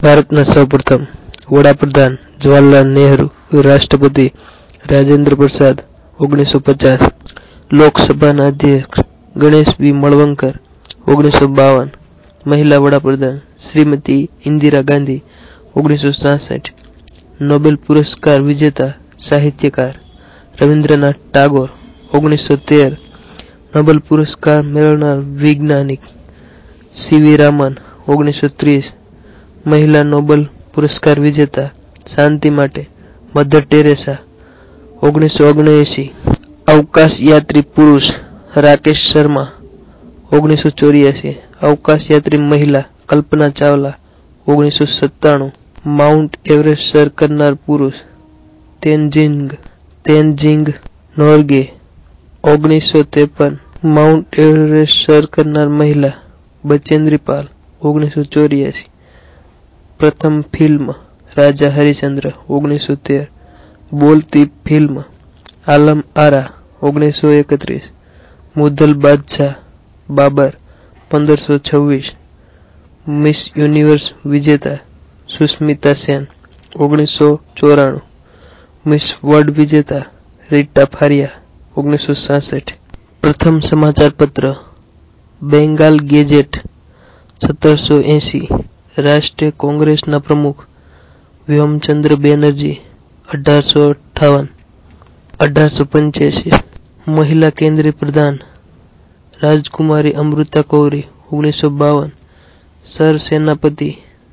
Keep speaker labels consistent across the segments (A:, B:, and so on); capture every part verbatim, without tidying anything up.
A: ભારતના સૌપ્રથમ વડાપ્રધાન જવાહરલાલ નહેરુ, રાષ્ટ્રપતિ રાજેન્દ્ર પ્રસાદ ઓગણીસો પચાસ, લોકસભાના અધ્યક્ષ ગણેશ વી મળવંકર ઓગણીસો બાવન, મહિલા વડાપ્રધાન શ્રીમતી ઇન્દિરા ગાંધી ઓગણીસો સાસઠ, નોબેલ પુરસ્કાર વિજેતા સાહિત્યકાર રવિન્દ્રનાથ ટાગોર ઓગણીસો તેર, નોબેલ પુરસ્કાર મેળવનાર વૈજ્ઞાનિક સીવી રામન ઓગણીસો ત્રીસ, મહિલા નોબેલ પુરસ્કાર વિજેતા શાંતિ માટે મધર ટેરેસા ઓગણીસો ઓગણએંસી, અવકાશ યાત્રી પુરુષ રાકેશ શર્મા ઓગણીસો ચોર્યાસી, અવકાશ યાત્રી મહિલા કલ્પના ચાવલા ઓગણીસો સત્તાણું, માઉન્ટ એવરેસ્ટ સર કરનાર પુરુષ તેનજીંગ તેનજીંગ નોર્ગે ઓગણીસો ત્રેપન, માઉન્ટ એવરેસ્ટ સર કરનાર મહિલા બચેન્દ્રી પાલ ઓગણીસો ચોર્યાસી, પ્રથમ ફિલ્મ રાજા હરિશ્ચંદ્ર ઓગણીસો તેર, બોલતી ફિલ્મ આલમ આરા ઓગણીસો એકત્રીસ, મુઘલ બાદશાહ બાબર પંદરસો છવ્વીસ, મિસ યુનિવર્સ વિજેતા સુષ્મિતા સેન ઓગણીસો ચોરાણું, મિસ વર્લ્ડ વિજેતા રીટા ફારિયા ઓગણીસો સાસઠ, પ્રથમ સમાચાર પત્ર બેંગાલ ગેજેટ સત્તરસો એંસી, રાષ્ટ્રીય કોંગ્રેસના પ્રમુખ વ્યોમચંદ્ર બેનર્જી અઢારસો અઠ્ઠાવન, અઢારસો પંચ્યાસી, મહિલા કેન્દ્રીય પ્રધાન રાજકુમારી અમૃતા કૌરી ઓગણીસો બાવન, સર સેનાપતિ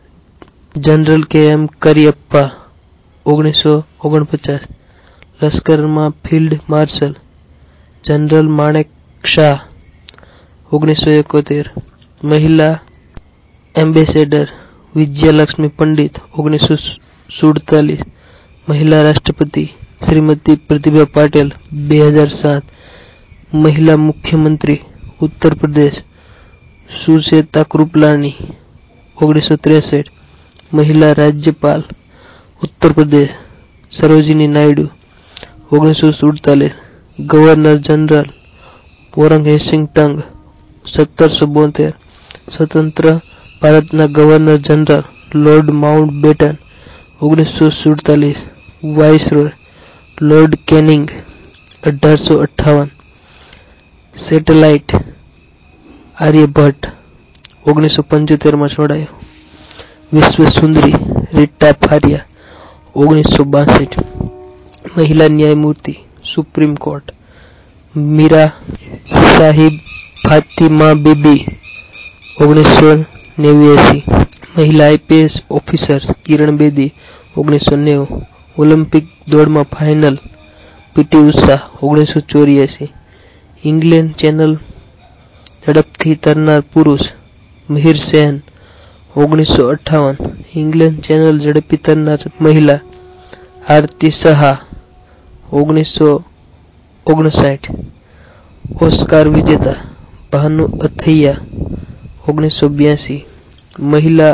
A: જનરલ કે એમ કરિયપ્પા ઓગણીસો ઓગણપચાસ, લશ્કરમાં field marshal general Manek Shah ઓગણીસો એકોતેર, મહિલા એમ્બેસેડર વિજયાલક્ષ્મી પંડિત ઓગણીસો સુડતાલીસ, મહિલા રાષ્ટ્રપતિ શ્રીમતી પ્રતિભા પાટીલ બે હજાર સાત, મહિલા મુખ્યમંત્રી ઉત્તર પ્રદેશ સુચેતા કૃપલાની ઓગણીસો ત્રેસઠ, મહિલા રાજ્યપાલ ઉત્તર પ્રદેશ સરોજિની નાયડુ ઓગણીસો સુડતાલીસ, governor general Warren Hastings સત્તરસો બોતેર, સ્વતંત્ર ભારતના governor general lord Mountbatten ઓગણીસો સુડતાલીસ, વાઇસરોય લોર્ડ કેનિંગ અઢારસો અઠ્ઠાવન, સેટેલાઇટ આર્યભટ્ટ ઓગણીસો પંચોતેર માં છોડાયો, વિશ્વ સુંદરી રીટા ફારિયા ઓગણીસો બાસઠ, મહિલા ન્યાયમૂર્તિ સુપ્રીમ કોર્ટ મીરા સાહિબ ફાતિમા બીબી ઓગણીસો નેવ્યાસી, મહિલા આઈપીએસ ઓફિસર કિરણ બેદી ઓગણીસો નેવું, ઓલિમ્પિક દોડમાં ફાઇનલ પીટી ઉષા ઓગણીસો ચોર્યાસી, ઇંગ્લેન્ડ ચેનલ ઝડપથી તરનાર પુરુષ મિહિર સેન ઓગણીસો અઠ્ઠાવન, ઇંગ્લેન્ડ ચેનલ ઝડપી તરનાર મહિલા આરતી સહા ઓગણીસો ઓગણસાઠ, ઓસ્કાર વિજેતા ભાનુ અથૈયા ઓગણીસો બ્યાસી, મહિલા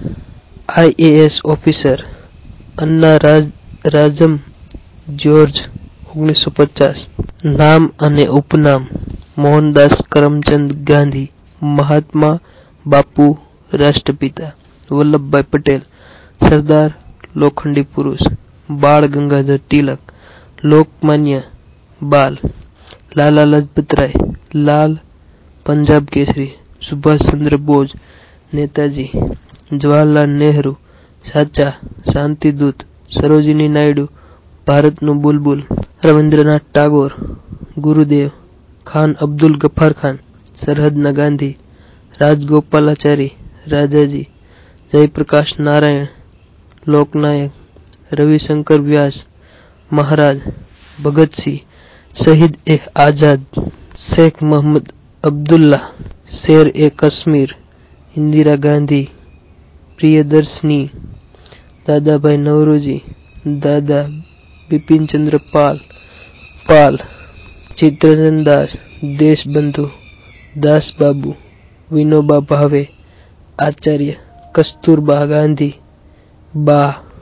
A: IAS officer Anna Raj Rajam George ઓગણીસો પચાસ, નામ અને ઉપનામ મોહનદાસ કરમચંદ ગાંધી, મહાત્મા બાપુ રાષ્ટ્રપિતા વલ્લભભાઈ પટેલ, સરદાર લોખંડી પુરુષ બાળ ગંગાધર તિલક, લોકમાન્ય બાલ લાલા લજપતરાય, લાલ પંજાબ કેસરી સુભાષચંદ્ર બોઝ, નેતાજી જવાહરલાલ નહેરુ, સાચા શાંતિદૂત સરોજિની નાયડુ, ભારતનું બુલબુલ રવિન્દ્રનાથ ટાગોર, ગુરુદેવ ખાન અબ્દુલ ગફાર ખાન, સરહદના ગાંધી રાજગોપાલાચારી, રાજાજી જયપ્રકાશ નારાયણ, લોકનાયક રવિશંકર વ્યાસ, મહારાજ ભગતસિંહ, શહીદ એ આઝાદ શેખ મોહમ્મદ અબ્દુલ્લા, શેર એ કાશ્મીર ઇન્દિરા ગાંધી, પ્રિયદર્શની દાદાભાઈ નવરોજી, દાદા બિપિનચંદ્ર પાલ પાલ, ચિત્તરંજન દાસ, દેશબંધુ દાસબાબુ, વિનોબા ભાવે, આચાર્ય કસ્તુરબા ગાંધી, બા